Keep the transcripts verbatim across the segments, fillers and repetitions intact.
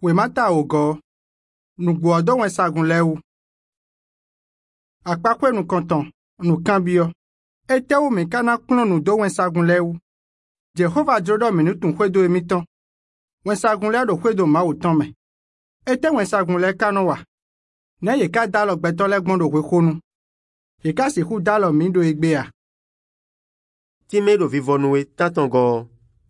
we mata ogo, nous guardons un sagun leou. Akpakwe nous content, nous cambio. Et te ou me kana klon nous do un sagun leou. Jehovah jodo minute un kwedo emiton. Un sagun le do kwedo ma uton me. Et te un sagun le kanowa. Ne ye ka dalo beton le gbondo kwe konu. Ye ka si hu dalo mindo egbea. Ti me do vivonwe tatongo.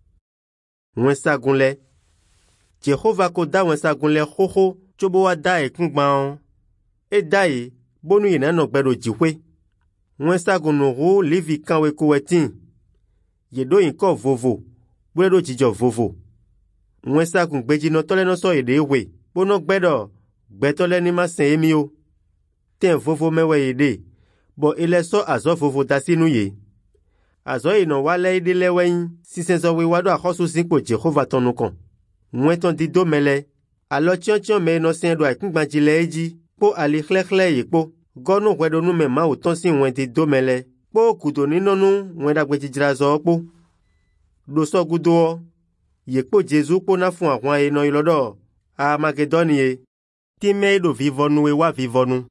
Un sagun le. Jehovah ko da un sagun le hoho chobo wa da e kungban. E da e bonu ye nano gbedo jiwe. Un sagun no ro livi kanwe ko wetin. Ye do inko vovo. Bwedo jijo vovo. Un sagun gbeji no tole no so ede we. Bono gbedo gbetole ni ma sen emi o. Ten vovo mewe ede. Bo ile so azo vovo dasinu ye. Azo ino wale ide lewen si senso we wado akhosu sinko Jehovah tonu kon. Mwen ton di do mele. Alo tion tion me no sen do akingbanji le eji. Po ali khlekhle ye po. Gono wedo nu me ma uton si mwen di do mele. Po kudo ni nonu mwen da gbeji jirazo po. Do so gudo ye po Jesu po na fun awon e no ilodo. A Magedoni e. Ti me do vivonu e wa vivonu.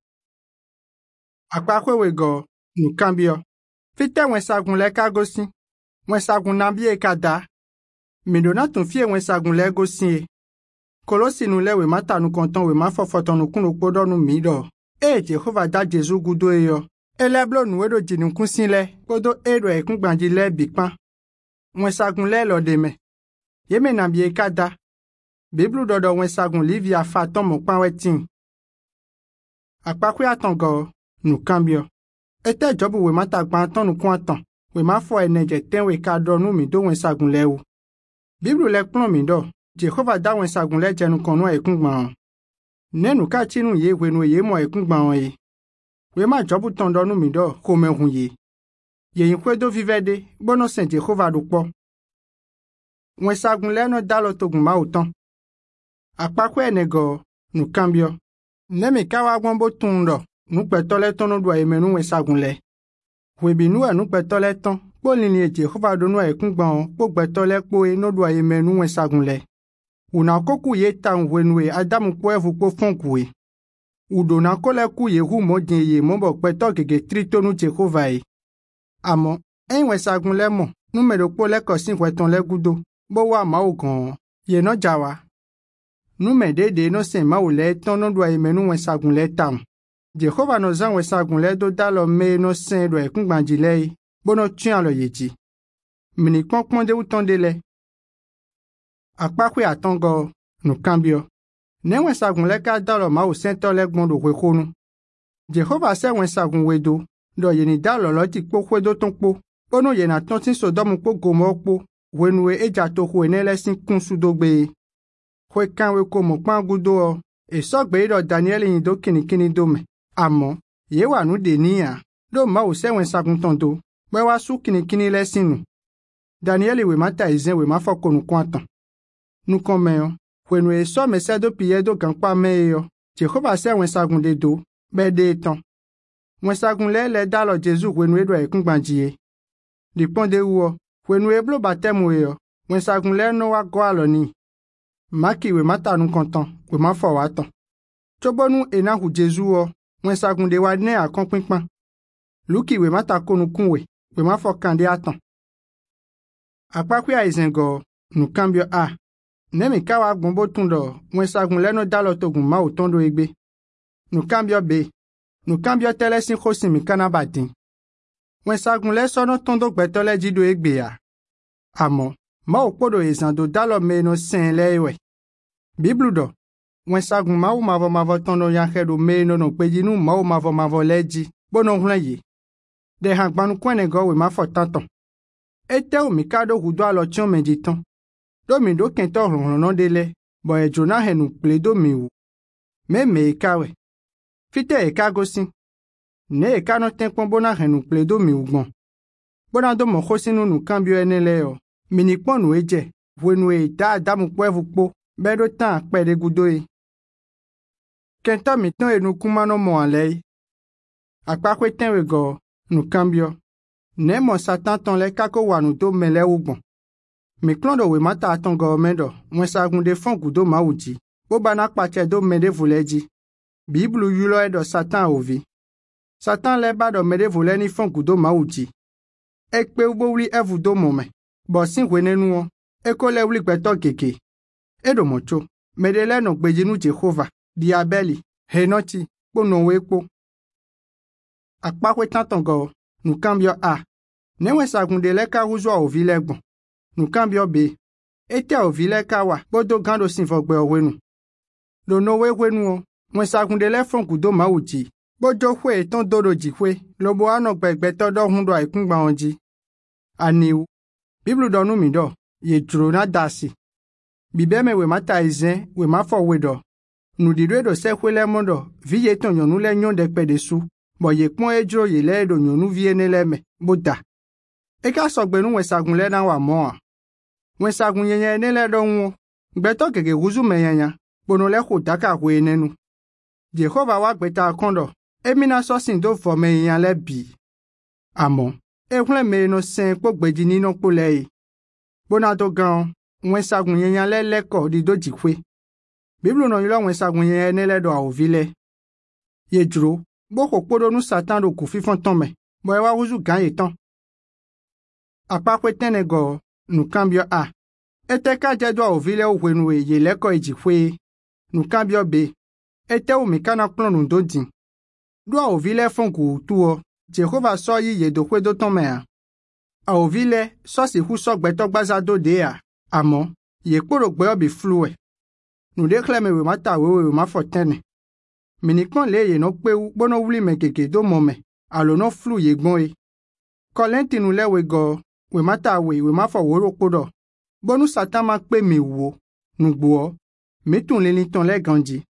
Akpakwe we go, nous cambio. Fite wen sagun le ka gosi. Wen sagun nambi e kada. Midona ton fie wen sagun le gosi e. Kolosi nou le we mata nou konton we ma fofoton nou kun okpodo nou mido. E Jehovah da Jesu gudo e yo. E leblo nou edo jinin kunsin le. Kodo edo e kun gbanji le bikpan. Wen sagun le lo de me. Yeme nambi e kada. Biblu dodo wen sagun livi a faton mon pan wetin. Akpakwe atongo. Nous cambio. Ete jobu we mata gbanton nou kwantan. We ma fo eneje ten we ka do nou mi do wen sagun le ou. Biblu le plon mi do. Jehovah da wen sagun le je nou kono e kungban. Ne nou ka chi nou ye we nou ye mo e kungban e. We ma jobu ton do nou mi do ko men hun ye. Ye yin kwe do vivede, bono sen Jehovah do po. Wen sagun le no dalo togun ma uton. Akpakwe enego, nou cambio. Ne me kawa gwambo tundo. Nou petole ton nou do e menu wen sagun le. Webi nou e nou petole ton, po linye Jehovah do nou e kungban, po petole po e nou do e menu wen sagun le. Ou nan koku ye tan wenwe Adamu po evu po fonkwe. Ou do nan kole ku ye hu mo din ye mombo peto gege trito nou Jehovah e. Amo, en wen sagun le mo, nou me do po le kosin weton le gudo, bo wa ma ou gon, ye no jawa. Nou me de de no sen ma ou le ton nou do e menu wen sagun le tam. Jehovah no zan we sagun le do dalo me no sen do e kungbanji le bono tuen lo yeji. Mini konkon de uton de le. Akpakwe atongo, nou cambio. Ne we sagun le ka dalo ma o sento le gbondo we konu. Jehovah se we sagun we do, do yeni dalo lo ti po kwe do ton po. Bono yena tontin so do mu po gomo po, we nu e eja to kwe ne le sin kun su do gbe. Kwe kan we ko mo pan gudo o, e so gbe do Daniel yin do kini kini do me. Amo, ye wa nou de niya, do ma ou se wen sagun tondo, we wa sou kini kini le sinu. Daniel we mata izen we ma foko nou kwantan. Nou konmen yo, we nou e so me se do piye do gankpa me yo, Jehovah se wen sagun de do, be de etan. Wen sagun le le dalo Jesu we nou e do e kungbanjiye. Di pon de uo, we nou e blo batem we yo, wen sagun le no wa go alo ni. Maki we mata nou kontan, we ma fo watan. Chobo nou ena hu Jesu o, wen sagun de wa ne a konpinpan. Luki we mata konu kunwe, we ma fo kande atan. Akpakwe a izengo, nou cambio a. Ne mi kawa gombo tundo, wen sagun le no dalo togun ma utondo egbe. Nou cambio be. Nou cambio tele sin khosi mi kanabadin. Wen sagun le sono tondo gbetole jido egbe ya. Amo, ma upodo ezando dalo me no sen le we. Biblu do. Wen sagun ma ou mavo mavo tondo yankedo me no no peji nou ma ou mavo mavo leji, bono hlen ye. De hangban kwene go we ma fo tanton. Ete ou mikado hudo alo tion menditon. Do mi do kento ronron de le, bo e jona henu pledo mi ou. Me me e kawe. Fite e ka gosin. Ne e ka no tenkpon bona henu pledo mi ou gon. Bona do mo khosinu nou cambio ene le yo. Minikpon nou eje, we nou e da adamu kwevu po, bedo tan pede gudo e. Kenta miton e nou kumano mo alei. Akpakwe tenwe go, nou cambio. Ne mo satan ton le kako wanu do mele ou bon. Mi klondo we mata aton go mendo, mwen sagun de fon gudo ma uji. Bobana kpache do mede vuleji. Biblu yulo edo Satan ovi. Satan leba do mede vuleni fonku do mauji. Ekpe ubo wuli evu do mome. Bosin wenenu eko le wuli kweto keke. Edo mocho. Mede le no gbejinu Jehova. Diabeli. Henoti. Bono wekpo. Akpakwe tantongo. Nu kambio a. Newe sagunde leka uzwa ovile gbon. Nu kambio b. Ete ovile kawa. Bodo gando sinfogbe owenu. Do no we wenu. Mwen sagunde le fonku do mauji. Bojo hwe ton dodo jihwe. Lobo ano gbegbe todo hundo aikungba onji. Aniu. Biblu donu mi do. Ye juro na dasi. Bibeme we mata izen. We mafo wedo. Nu didwe do se hwele mondo. Viye ton yonu le nyon dekpe desu. Bo ye kpon ejro ye le do nyonu vie ne leme. Boda. Eka sogbenu we sagun le na wa moa. We sagun yenye ne le do nwo. Gbeto keke guzu meyanya. Bono le khotaka hwe nenu. Jehova wa gbeta kondo. Emina sosin do fo meyan le bi. Amon. E hule me no sen po gbeji ni no pole. Bona to gan. We sagun yenyan le leko di do jikwe. Biblu no yilo we sagun yenye ne le do a ovile. Ye juro. Boko podo nu Satan do ku fifon tome. Bo e wa wuzu gan etan. Apakwe tenego nu kambio a. Ete ka jedo a ovile uwenwe ye leko ejikwe. Nu kambio b. Ete u mikana klon nu dodin. Do a ovile fonku tuo. Jehova so yi ye do kwe do tome a. A ovile so si hu so gbeto gbaza do de a. Amon, ye kporo gbe obi flue. Nu dekle me we mata wewe we mafo tene. Minikon le ye no pe u bono wuli me keke do mome. Alo no flu ye gbon e. Kolenti nu le we go. We mata we we mafo woro kodo. Bonu Satan ma pe me wo. Nu gbo. Metun le liton le ganji.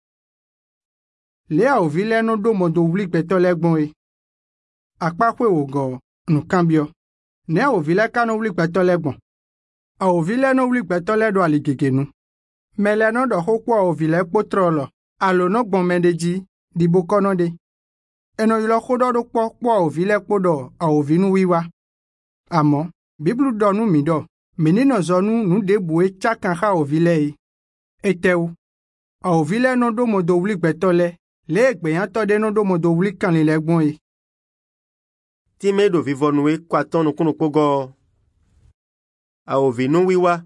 Le a ovile no do modo wuli peto le gbon e. Akpakwe wo go. Nu kambio. Ne a ovile ka no wuli peto le gbon. A ovile no wuli peto le do alikeke nu. Mele no do hokwa ovile potrolo. Alo no gbon mendeji. Di bokono de. Eno yilo kodo do po po ovile podo. A ovinu wiwa. Amo. Biblu do nu mi do. Menino zonu nu debue chakan ha ovile e. Eteu. A ovile no do modo wuli peto le. Le ekpe yan to de no do modo wuli kan le legbon e. Ti me do vivonwe kwa tonu kunu pogo. A ovinu wiwa.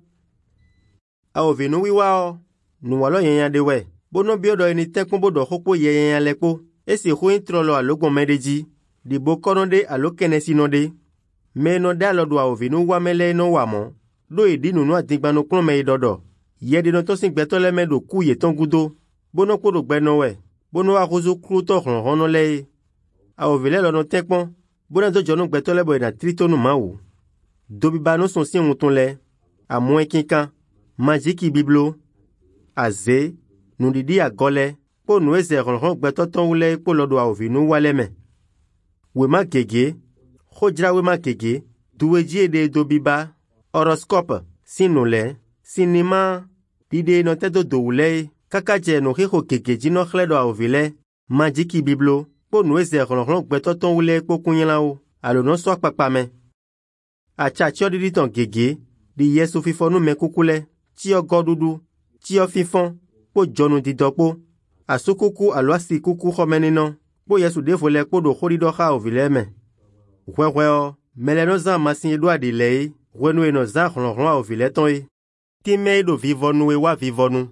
A ovinu wiwa o. Nu walo yenyan dewe. Bono biodo eni tekun bodo hokpo yenyan lekpo. Esi hu introlo alogon medeji. Di bokono de alo kenesi no de. Me no de alodo a ovinu wamele no wamo. Do edi nunu atigbano klon me idodo. Yedi no tosin gbetole me do ku ye tongudo. Bono kodo gbeno we. Bono a kuzu kruto hon hono le. A ovile lo no tekpon. Bono do jono gbetole bo ina tritonu mawu. Dobi ba no son si mouton le. A mwen kinkan. Majiki biblo. A ze. Nou didi a gole. Po nou eze ron ron gbetoton wule po lodo a ovinu wale me. We ma gege. Khojra we ma gege. Duweji ede dobi ba. Horoscope. Sinole. Sinima. Dide no tedo do wule. Kakaje no hiho gege jino khledo a ovile. Majiki biblo. Po nou eze ron ron gbetoton wule po kunyela o. Alo no so akpakpa me. Acha chio di ton gege, di yesu fifonu me kukule, chio godudu, chio fifon, po jonu di dopo, asukuku alwasi kuku homenino, po yesu defole po do horido ha ovileme. Wewe o, meleno zan masin edwa di lei, wenu eno zan ronron ovileton e. Ti me do vivonu e wa vivonu.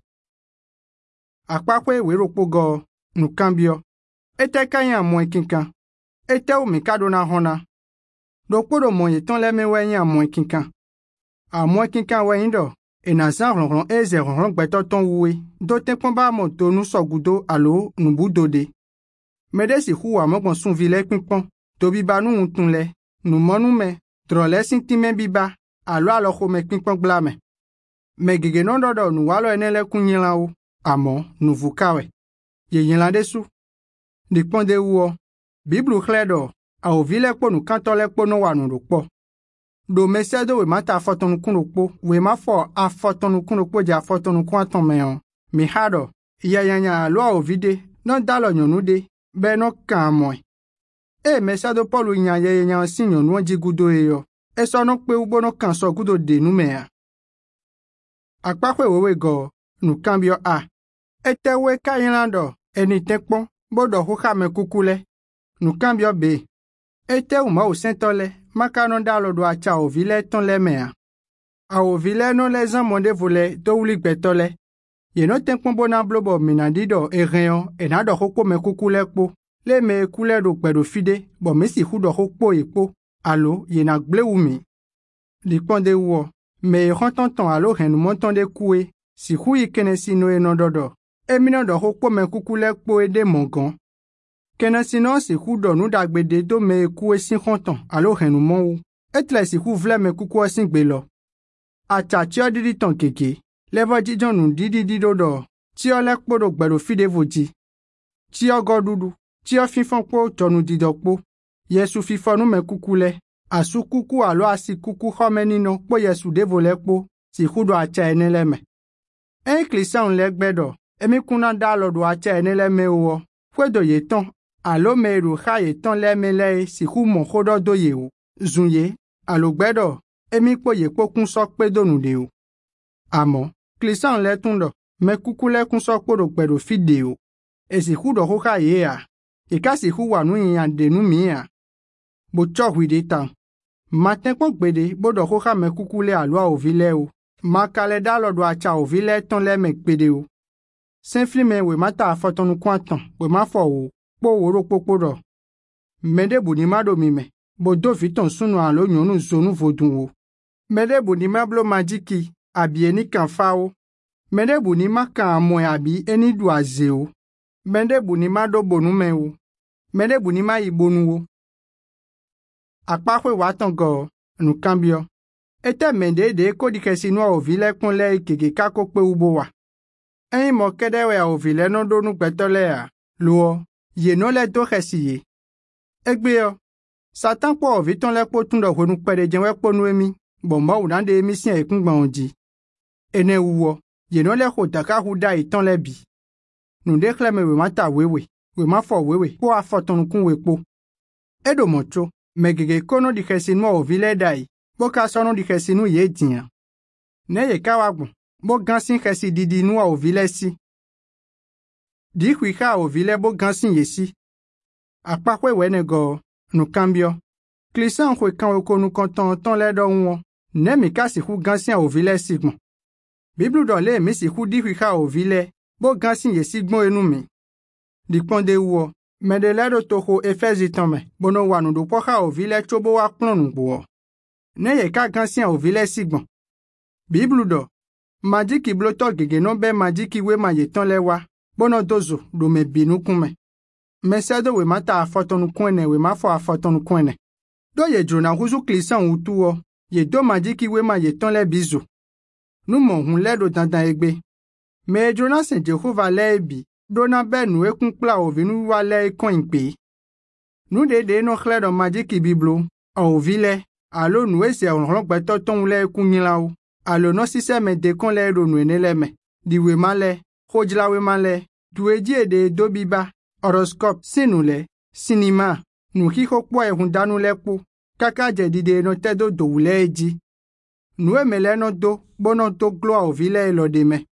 Akpakwe wero pogo, nu kambio. Ete kanya mwen kinkan. Ete o mikado na hona. Dokpodo monye ton le me wenye a mwen kinkan. A mwen kinkan wenye do. E na zan ronron eze ronron gbeto ton uwe. Do te pon ba moto nu sogudo alo nu budo de. Mede si huwa mokon sun vile pimpon. To biba nu untun le. Nu monu me. Trole sinti men biba. Alo alo ho me pimpon glame. Me gege non do do nu walo enele kunyela ou. Amon nu vukawe. Ye yen la desu. Dikpon de uo. Biblu khledo. A ovile po nu kantole po no wanu do po. Do mesedo we mata afotonu kuno po. We ma fo afotonu kuno po ja afotonu kwanton meyon. Mi hado. Iya yanya lo a ovide. Non dalo nyonu de. Be no kamoy. E mesedo po lu nya ye nya sin nyonu anji gudo eyo. E so no pe ubo no kan so gudo de nu mea. Akpakwe wewe go. Nu kambio a. Etewe kayilando eni tekpon bodo hukame kukule. Nukambio be. Ete uma o sentole makano dalo do acha o vile ton le mea. A o vile no les amonde vole do uli betole. Ye no tekpon bona blobo minadido e reon e nado hoko me kukule po. Le me kule do kwedo fide bo mesi hudo hokpo ekpo. Alo ye na gle umi. Likponde uo. Me rentonton alo renu montonde kue. Si hui kenesi no e nododo. E minodo hokpo me kukule po e de mongon. Kenesi no si hudo nu dagbede do me kue sin renton alo renu mon. Etle si hu vle me kuku sin gbelo. Acha tio didi ton keke. Levo dijon nu didi didodo. Tio lekpo do gbero fide voji. Tio godudu. Tio fifon po tonu didokpo. Yesu fifonu me kukule. Asu kuku alo asi kuku homenino po yesu devole po. Si hudo acha eneleme. En klisa un legbedo. Emi kuna dalo do acha eneleme uo. Fwedo yeton. Alo meru ha yeton leme le si hu mon hodo do yewu. Zunye. Alo gbedo. Emi po ye po kun sok pe donu de o. Amo. Klisa un le tundo. Me kuku le kun sok po do gbedo fide o. E si hudo ho ha ye a. E ka si hu wanu yin de nu mi a. Bo cho huide tan. Matin po gbede bodo ho ha me kuku le alo o vile o. Makale dalo do acha o vile ton le me gbede o. Senflime we mata afotonu kwanton we ma fo o. Po woro popo do. Mede buni mado mime. Bo do viton sunu an lo nyonu zonu vodun o. Mede buni mablo majiki abi eni kan fa o. Mede buni makan amwe abi eni du aze o. Mede buni mado bonu me o. Mede buni ma ibonu o. Akpahwe watan go nukambio. Ete mende de kodi kesi no o vile kun le keke kako pe ubo wa. En mo kedewe o vile no do nu petole a. Luo. Ye no le do kesiye. Egbeo. Satan po o viton le po tundo honu pere jenwe po nu emi. Bomba unande emi sien ekun gba onji. Ene uwo. Ye no le hotaka huda iton le bi. Nu de kleme we mata wewe. We ma fo wewe. Po afoton kun we po. Edo mocho. Megege kono di kesinu o vile dai. Bo ka sono di kesinu ye tiyan. Ne ye kawagun. Bo gansin kesi didi nu o vile si. Di huika o vile bo gansin ye si. Akpakwe wene go. Nu kambio. Klisan kwe kan weko nu konton ton le do won. Ne mi ka si hu gansin o vile si gbon. Biblu do le mi si hu di huika o vile. Bo gansin ye si gbon enu mi. Di ponde uo. Mede ledo toho efezi tome. Bono wanu do poka o vile chobo wa plonu buo. Ne ye ka gansin o vile si gbon. Biblu do. Majiki bloto gege no be majiki we ma ye ton le wa. Bono dozo do me binu kume. Mesedo we mata afotonu kwene we ma fo afotonu kwene. Do ye drona huzu klisan utuo. Ye do majiki we ma ye ton le bizu. Nu mon hun ledo dandan egbe. Me drona sen Jehova le ebi. Dona benu ekun kla o vinu wale ekon pe. Nu de de no khledo majiki biblo. O vile. Alo nu ese onron gbeto ton le ekun yin la o. Alo no sise me de kon le do nu eneleme. Di we male. Hojla we male. Dueji e de do biba. Horoscope sinule. Sinima. Nu kiko po e hundanu lepo. Kaka je dide no tedo do ule eji. Nu e mele no do. Bono do glo o vile elo de me.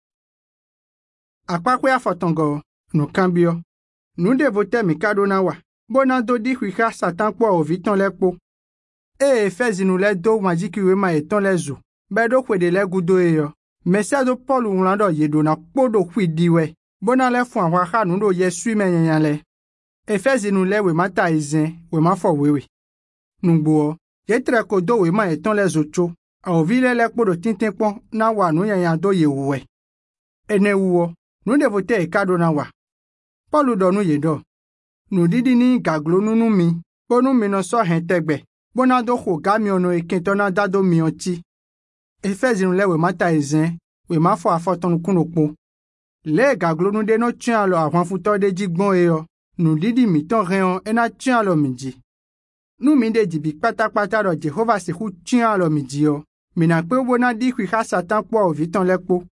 Akpakwe afotongo. Nu kambio. Nu de vote mikado na wa. Bona do di huika satan po o viton lepo. E fezi nu le do majiki we ma eton le zu. Bedo kwe de le gudo e yo. Mese do polu unlando ye do na podo kwi diwe. Bona le fwa waka nu do ye sui men yan le. E fezi nu le we mata izen we ma fo wewe. Nungbo. Ye tre kodo we ma eton le zocho. A o vile le podo tintin pon na wa nu yan yan do ye uwe. Ene uwo. Nu de vote e kado na wa. Polu do nu ye do. Nu didi ni gaglo nunu mi. Bonu mi no so hen tegbe. Bona do ho ga mi ono e kentona dado mi onti. Efezi nu le we mata ezen. We ma fo afotonu kunokpo. Le gaglo nu de no tien alo avon futo de jigbon e yo. Nu didi mi ton reon e na tien alo miji. Nu mi de jibi pata pata do Jehova se hu tien alo miji yo. Mi na pe bona di kwi ha satan po o viton lekpo.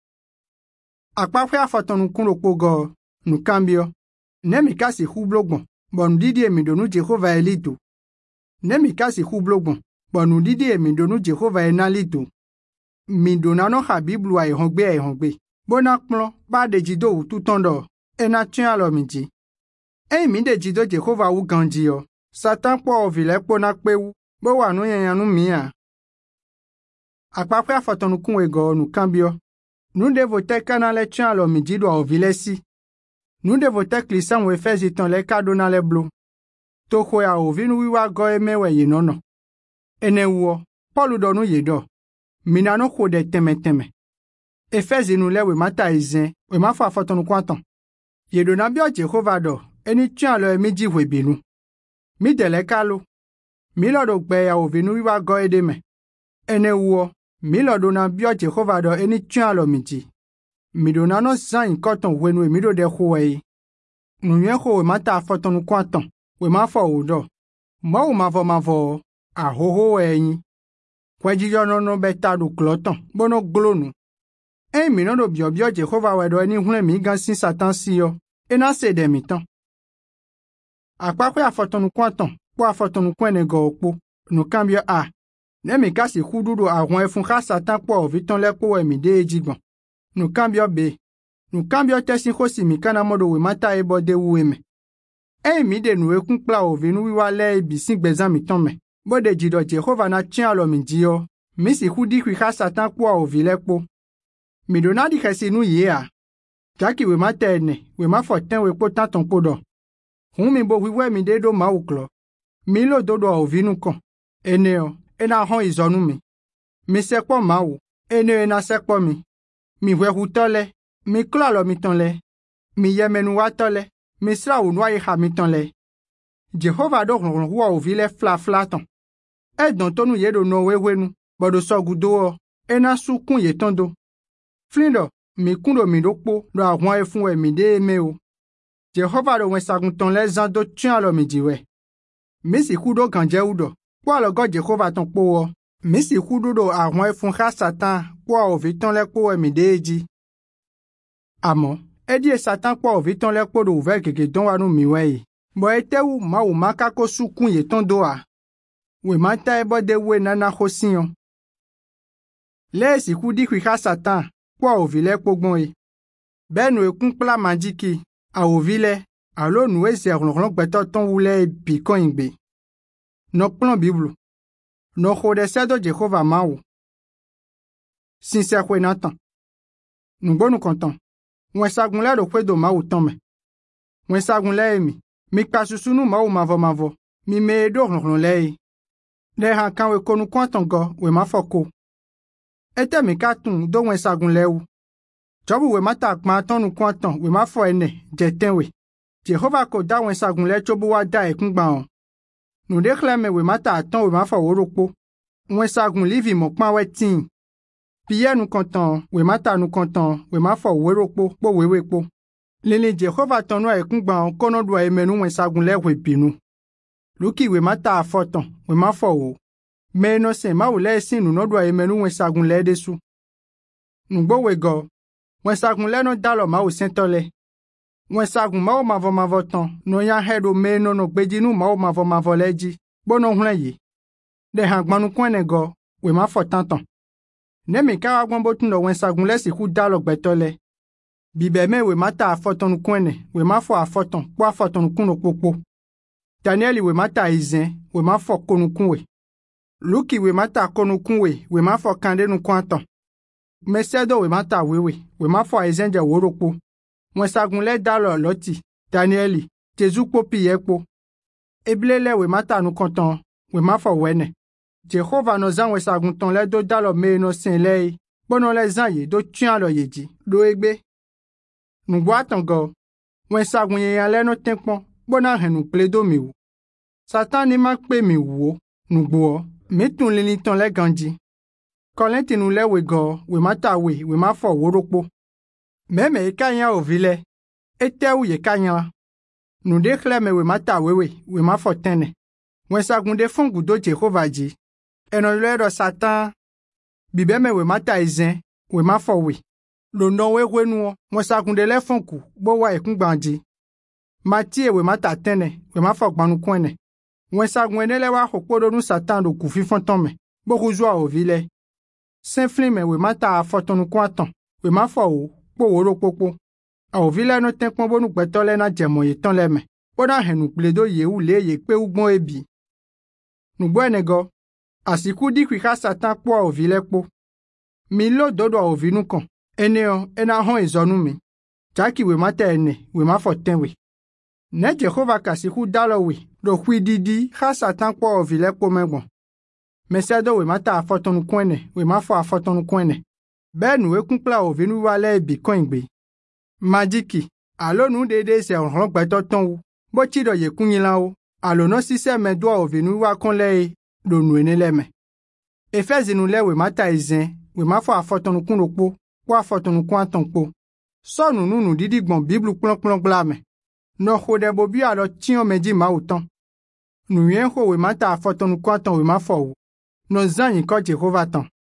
Akpakwe afotonu kunokpo go. Nu kambio. Ne mi kasi hu blogbon. Bon didi e mi donu Jehova elido. Ne mi kasi hu blogbon. Bon didi e mi donu Jehova enalido. Mi donano ha biblu a ehongbe a ehongbe. Bona kplon, ba de jido ou tout tondo, e na tuen alo midi. E mi de jido Jehova ou ganji yo, Satan po ovile po na kpe ou, bo wa nou yan nou miya. Akpakwe a foton nou kun ego nou kambio. Nou devote kana le tuen alo midi do ovile si. Nou devote klisan we fezi ton le kado na le blo. To kwe a ovi nou wiwa go e mewe ye nono. Ene uo, Paulu do nou ye do. Mina no kode teme teme. Efezi nou le we mata izen, we ma fa foton nou kwanton. Ye do na bio Jehova do, eni tuen alo e mi di we binu. Mi dele kalo. Mi lo do gbe ya ovi nou wiwa go e deme. Ene uo, mi lo do na bio Jehova do eni tuen alo mi di. Mi do na no zan in koton we nou e mi do de kwe. Nou yen ko we mata foton nou kwanton. We ma fo ou do. Ma ou ma vo ma vo, a ho ho e yin. Kwen ji yo no no beta do kloton, bono glo nou. E mi no do bio bio Jehova we do eni hune mi gan sin Satan si yo. E na se de mi ton. Akpakwe a foton nou kwanton, po a foton nou kwen go okpo, nou kambio a. Ne mi kasi kududo a rwen fun ka Satan po o viton le po we mi de ejigbon. Nou kambio be. Nou kambio tesin kosi mi kana modo we mata e bode wu eme. E mi de nou e kun pla o vi nou wiwa le e bisin gbezan mi ton me. Bode jido Jehova na tien alo mi di yo. Mi si kou di kwi ka Satan po o vi le po. Mi do na di kesi nou ye a. Jaki we mata ene, we ma foten we po tan ton po do. Hun mi bo wiwe mi de do ma ou klo. Mi lo do do o vi nou kon. Ene yo, e na hon izonu mi. Mi sekpo ma ou, ene yo e na sekpo mi. Mi we hu tole, mi klo alo mi ton le. Mi ye menu wa tole. Misra ou noye hamiton le. Jehova do ron roi ou vile fla flaton. E don tonu ye do no we wenu, bodo so gudo o, e na su kun ye tondo. Flindo, mi kundo mi do po, do a roi e fun we mi de eme o. Jehova do wen sagun ton le zan do tuen alo mi di we. Mi si kudo ganje ou do, po alo go Jehova ton po o. Mi si kudo do a roi e fun ka Satan, po a o viton le po we mi de eji. Amon. E di e Satan kwa o viton le po do ouvel keke don wa nou miweye. Bo e te ou ma ou maka ko su kun ye ton do a. We mata e bo de we nana khosinyon. Le e si kou di kwi ka Satan kwa o vile po gbon e. Ben nou e kun pla mandiki a o vile alo nou e zer lon beto ton wule e pi kon ingbe. No plan biblo. No khode se do Jehova ma ou. Sincer kwe nantan. Nou bon nou kontan. Mwen sagun le do kwe do ma ou tome. Mwen sagun le e mi. Mi kpasusu nou ma ou mavo mavo. Mi me e do ron le e. Le han kan we konu kwanton go we ma foko. Ete mi katun do mwen sagun le ou. Jobu we mata akman ton nou kwanton we ma fo ene, jeten we. Jehova ko da mwen sagun le chobu wa da e kungba on. Nou dekleme we mata aton we ma fo worokpo. Mwen sagun livi mokman we tin. Piye nou kontan, we mata nou kontan, we ma fo werokpo, po wewe po. Lili Jehova ton nou e kungban kono dwa e menu wen sagun le we pinu. Luki we mata a foton, we ma fo wo. Me no sen ma ou le sin nou no dwa e menu wen sagun le desu. Nou bo we go, wen sagun le no dalo ma ou sentole. Wen sagun ma ou mavo mavo ton, no yan hedo me no no beji nou ma ou mavo mavo leji, bono hlen ye. De hangman nou kwene go, we ma fo tanton. Ne mi ka wagwan botun do wen sagun le si kou dalo betole. Bibe me we mata a foton nou kwene, we ma fo a foton, po a foton nou kuno popo. Danieli we mata a izen, we ma fo konou kunwe. Luki we mata konou kunwe, we ma fo kande nou kwanton. Mesedo we mata wewe, we ma fo a izen je worokpo. Wen sagun le dalo loti, Danieli, tezu popi yekpo. Eblele we mata nou konton, we ma fo wene. Jehova no zan we sagun ton le do dalo me no sen le, bono le zan ye do tuen lo yeji, do egbe. Nou gwa ton go, wen sagun ye yan le no tenpon, bona hen nou ple do mi ou. Satan ni mak pe mi ou, nou gwo, me tun lini ton le ganji. Kolenti nou le we go, we mata we, we ma fo worokpo. Meme e kanyan o vile, ete ou ye kanyan. Nou dekle me we mata wewe, we ma fo tene. Wen sagun de fongu do Jehova ji. Eno le do Satan. Bibe me we mata izen, we ma fo we. Lo no we we nou, wen sagun de le fongu, bo wa e kungbanji. Mati e we mata tene, we ma fo gbanu kwene. Wen sagun ene le wa hokpo do nou Satan do kufi fontome, bo kuzwa o vile. Saint Flime we mata a foton nou kwanton, we ma fo ou, kpo woro kpokpo. Awovile no tenkpon bonu gbetole na jemo ye ton leme. Bona henu pledo ye u le ye pe ugbon ebi. Nugbenego, asiku di kwika satan kpo awovile kpo. Mi lo dodo awovinu kon. Eneo, ena hon ezonu mi. Jaki we mate ene, we ma foten we. Ne Jehova kasiku dalo we, do kwi didi, ha satan kpo awovile kpo mengbon. Mesedo we mata afotonu kwene, we ma fo afotonu kwene. Ben we kunkla awovinu wale ebi koingbe. Majiki, alo nu dede se onron gbeto ton wu. Bo chido ye kunyila o, alo no sise me do awovinu wa kon le do nu ene leme. Efezi nu le we mata ezen, we ma fo afotonu kun lokpo, kwa afotonu kun atonpo. So nu nu nu didi gbon biblu plon plon glame. No khode bobi alo tion meji ma uton. Nu yen ho we mata afotonu kun aton we ma fo wu. No zanyi ko Jehova ton.